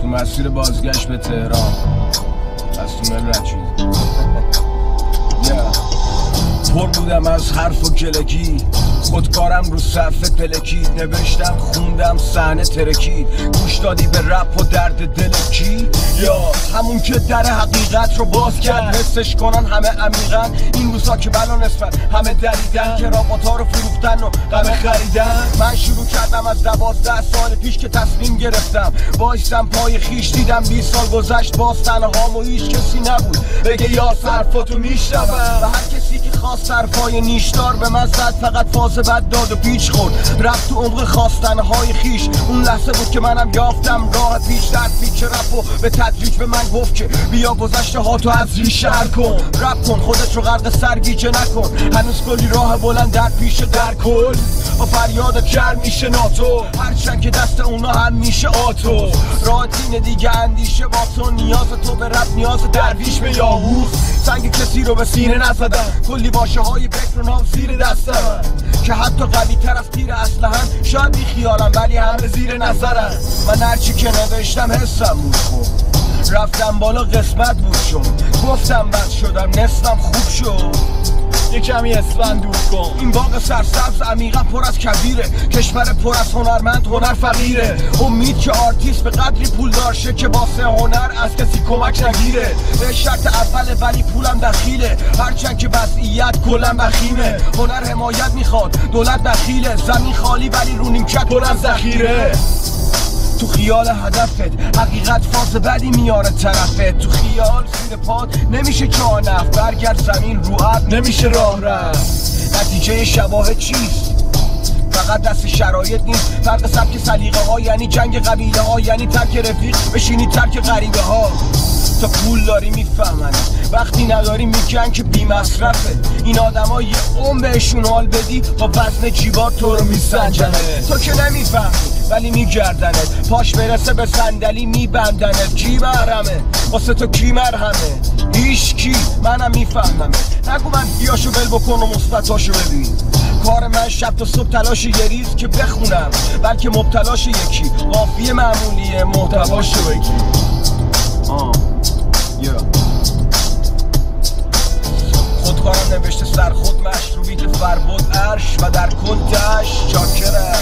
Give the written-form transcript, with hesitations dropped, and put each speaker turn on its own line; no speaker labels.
تو مسیر بازگشت به تهران از تونل رد شد. پر بودم از حرف و کلکی، خودکارم رو صفحه پلکید، نوشتم خوندم صحنه ترکید، گوش دادی به رپ و درد دل کی؟ یا همون که در حقیقت رو باز کرد، حسش کنن همه عمیقن این روزا که بلا نصفن همه دریدن، که رابطا رو فروختن و غم خریدن. من شروع کردم از 12 سال پیش که تصمیم گرفتم وایستم پای خیش، دیدم 20 سال گذشت باز تنهام و هیچ کسی نبود بگه یا صرفاتو میشنوم، و هر کسی که خواست صرفای نیشدار به من زد فقط فاز بد داد و پیچ خورد، رفت تو عمق خواستنهای خیش. اون لحظه بود که منم یافتم راه پیش، در پیچ رپ و به تدریج به من گفت که بیا گذشته ها تو از ریشه حل کن، رپ کن خودت رو غرق سرگیجه نکن، هنوز کلی راه بلند در پیش، در کل با فریاد کر میشه ناتو، هرچند که دست اونا هم میشه آتو، راه دین دیگه اندیشه با تو، نیاز تو به رپ نیاز درویش به یاهوز، سنگ کسی رو به سینه نزدم، کلی باشه های فکر و نام زیر دستم که حتی قوی تر از تیر اسلحه‌ام، شاید بی خیالم ولی همه زیر نظرم. من هرچی که نوشتم حسم بود خوب، رفتم بالا قسمت بود شد، گفتم بد شدم نصفم خوب شد.
یه کمی اسفند دور کن،
این باغ سرسبز عمیقا پر از کبیره، کشور پر از هنرمند هنر فقیره، امید که آرتیست به قدری پول دارشه که واسه هنر از کسی کمک نگیره، به شرط اوله ولی پولم دخیله، هرچند که وضعیت کلم بخیمه، هنر حمایت میخواد دولت بخیله، زمین خالی ولی رو نیمکت پر از ذخیره. تو خیال هدفت حقیقت فاز بدی میاره طرفت، تو خیال زیر پاد نمیشه جا نفت، برگرد زمین رو اب نمیشه راه رفت. نتیجه شواهد چیست؟ فقط دست شرایط نیست، فرق سبک سلیقه ها یعنی جنگ قبیله ها، یعنی ترک رفیق بشینی ترک غریبه ها. تا پول داری میفهمن، وقتی نداری میگن که بی مصرفه، این آدما یه بهشون حال بدی با وزن جیبات تو رو میسنجنه، تو که نمیفهمی ولی میگردنت، پاش برسه به صندلی میبندنت. کی محرمه واسه تو کی مرهمه؟ هیچ کی، منم میفهممه. نگو منفیاشو ول بکن و مثبتاشو ببین، کار من شب تا صبح تلاش یه ریز که بخونم، بلکه مبتلاش یکی، قافیه معمولیه محتواشو بگی. خودکارم نوشته سر خود مشروبیت فربود عرش و در کنتش چاکرم.